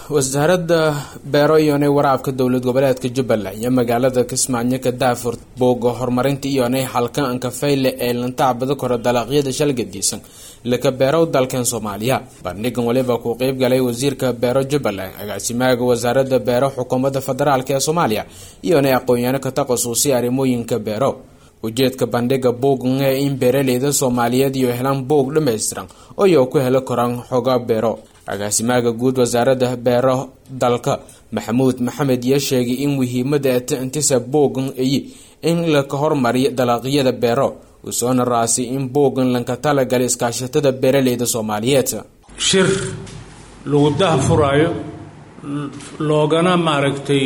wasaaradda beero iyo waraabka dowlad goboleedka Jubbaland iyo magaalada Kismaayo ka daafur booga horumarinta iyo halkan ka fayle ee lantacbada kor dalaqyada shalgadiisan laka beero dalkan Soomaaliya bandhigan waliba ku qayb galay wasiirka beero Jubbaland agaasimaha wasaaradda beero xukuumadda federaalka ee Soomaaliya iyo aqoonyahano ka takhasusay arrimooyinka beero ujeedka bandhiga boogan ee in beeraleyda Soomaaliyeed iyo helaan boog dhameystiran oo ay ku helo koraan xoga beero agaasimaha guud wasaaradda beero dalka Maxamuud Maxamed yaa sheegay in muhiimadda intiisa boogan ay in la ka hormariyo dalaqyada beero oo raasi in boogan lanka tala gal iskaashatada beeraleyda Soomaaliyeed shir lagu daafurayo loogana maaragtay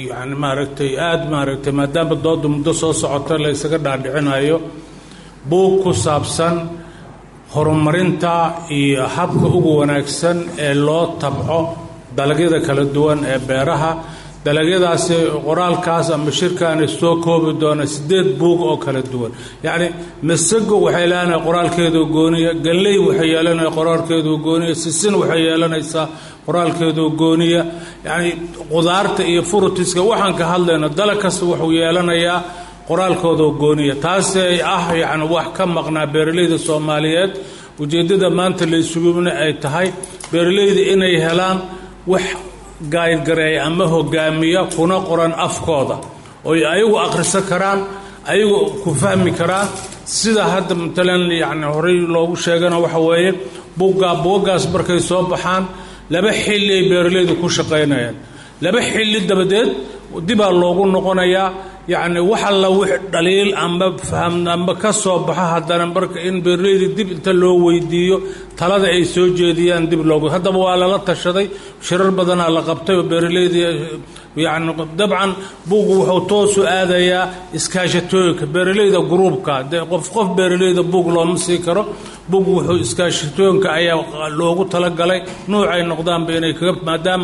aad maadaama doodu muddo soo socota la isaga dhaadhicinayo boog ku saabsan horumarinta iyo habka ugu wanaagsan ee loo tabco dalagyada kala duwan ee beeraha dalagyadaas qoraalkaas ama shirkaan soo koobi doona 8 boog oo kala duwan yaani masago waxay leedahay qoraalkeedu gooniya galay waxay yeelanaysaa qoraalkeedu gooniya sisin waxay yeelanaysaa qoraalkeedu gooniya yaani qudaarta iyo fruitiska waxaan ka hadlayna dalag kasta wuxuu yeelanayaa qoraalkooda gooniya taas yaani wax ka maqnaa beeraleyda Soomaaliyeed ujeedada maanta la isugu ay tahay beeraleyda inay helaan wax gaayid gareey ama hogaamiya kuna qoran afkooda oo ayagu akhrisan karaan ayagu ku fahmi karaan sida hadda matalan yaani horay loogu sheegana waxa weeye boogaas markay soo baxaan laba xilli beeraleydu ku shaqeynayaan laba xilli dabadeed dib loogu noqonayaa يعني وحلا وحد دليل أما كسب بحها هذا نمبرك إن بريد دب تلو ويديو ثلاثة أي سوجيديان دب لوجو هذا بوالا لا تشري شرر بدنا لقبته بريد يعني طبعا بوجو حطوس هذا يا إسكاشتوك بريد جروب كا قف بريد بوجو لهم سيكرو بوجو إسكاشتوك كأي لوجو تلقى لي نوع النقدام بينك ما دام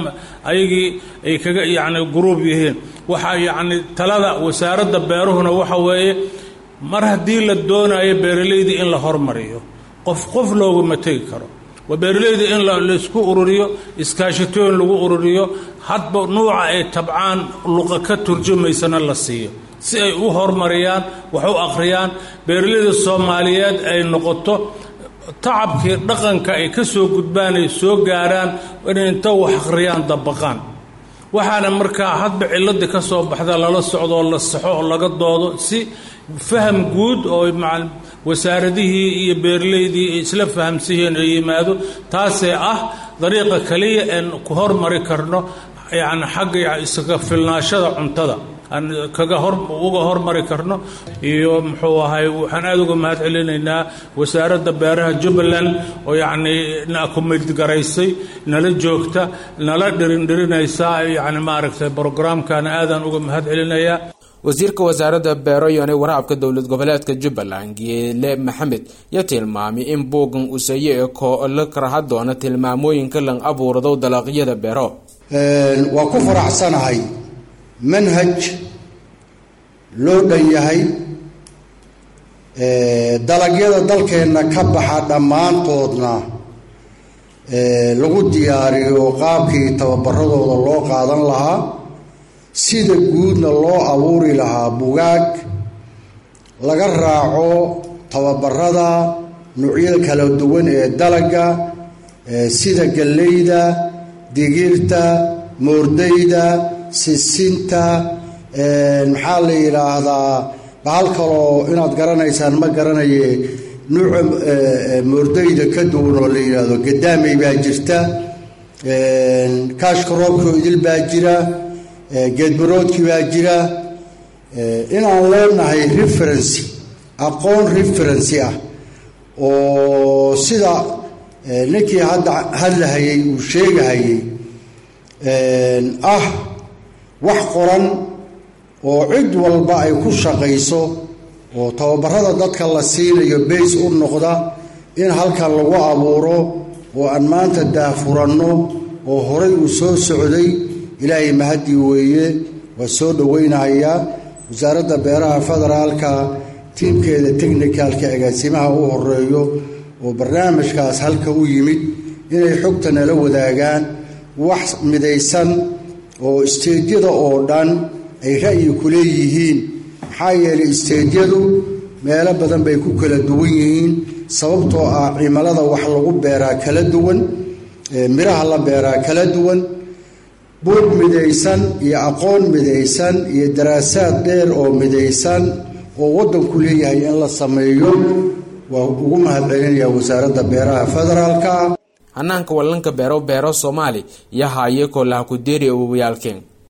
أي يعني جروب يهين وح يعني ثلاثة wasaaradda beeruhuna waxa weeye mar hadii la doonayo beeraleyda in la hormariyo qof loogu matay karo wa beeraleyda in la isku ururiyo iskaashatoon lagu ururiyo hadba nooca ay tabcaan luqa ka turjumaysana la siiyo si ay u hormariyaan wax u akhriyaan beeraleyda Soomaaliyeed ay noqoto tacabkii dhaqanka ay ka soo gudbaan ay soo gaaraan inta wax akhriyaan dabaqaan waxaana markaa hadba cilada ka soo baxda la socdo la saxo laga doodo si faham guud oo wasaaradihii iyo beeraleydii isla fahamsiin ay yimaado taasee dariiqa kaliya in ku hormari karno yaani xagga isaga filnaashada cuntada aan kaga hormari karno iyo muxuu ahay waxaan aad uga mahad celinaynaa wasaaradda beeraha Jubbaland oo yaani ku mid garaysay nala joogta nala dhirinaysa yaani maaragtay barnaamijkan aadan uga mahad celinayaa wasiirka wasaaradda beero iyo waraabka dowlad goboleedka Jubbaland Geele Maxamed yaa tilmaamay in boogan uu sayeeyo la karaha doona tilmaamooyinka lan abuurado dalaqyada beero waa ku faraxsanahay manhaj loo dhanyahay dalagyada dalkeena ka baxa dhamaantoodna lagu diyaariyo qaabkii tababaradooda loo qaadan lahaa sida guudna loo abuuri lahaa bugaag laga raaco tababarada noocyada kala duwan ee dalaga sida galeyda digirta moordayda sisinta maxaa la yiraahdaa bahal kale inaad garanaysaan ma garanaye nooc moordayda ka duwan oo la yiraahdo gadaamay baa jirta kaashkaroobka idil baa jira geedbaroodki baa jira inaan leenahay reference aqoon reference oo sida ninkii hadlahayay uu sheegahayay wax qoran oo cid walba ay ku shaqayso oo tababarada dadka la siinayo base u noqda in halkan lagu abuuro oo aan maanta daafuranno oo horay u soo socday ilaahay mahadi weeye waa soo dhaweynayaa wasaaradda beeraha federaalka tiimkeeda technicalka agaasimaha u horeeyo oo barnaamijkaas halka u yimid inay xogta nala wadaagaan wax midaysan oo isteedyada oo dhan ay ra'yi ku leeyihiin maxaa yeelay isteedyadu meelo badan bay ku kala duwan yihiin sababtoo ah cimilada wax lagu beeraa kala duwan miraha la beeraa kala duwan buug midaysan iyo aqoon midaysan iyo daraasaad dheer oo midaysan oo waddanku leeyahay in la sameeyo waa ugu mahadcelinayaa wasaaradda beeraha federaalka hanaanka wallanka beero Soomaali iyo haye kooxaha ku deeri oo wayaalkeen